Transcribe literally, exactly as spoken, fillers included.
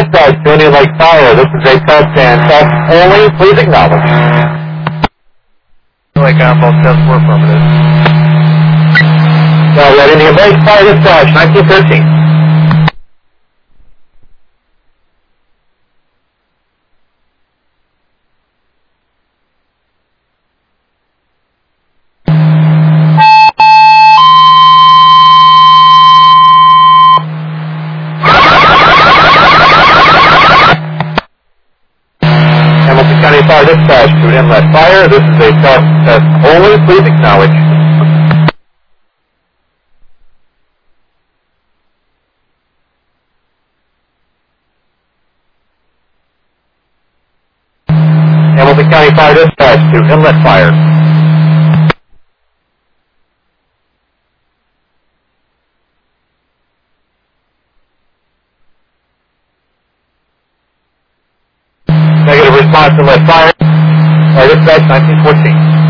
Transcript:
dispatch to Indian Lake Fire. This is a test and test only. Please acknowledge. Lake on both tests were affirmative. Now, we had Indian Lake Fire dispatch, nineteen thirteen. County Fire Dispatch to an inlet fire. This is a test test only. Please acknowledge. Hamilton County Fire Dispatch to inlet fire. Negative response to inlet fire. Fire Dispatch nineteen fourteen.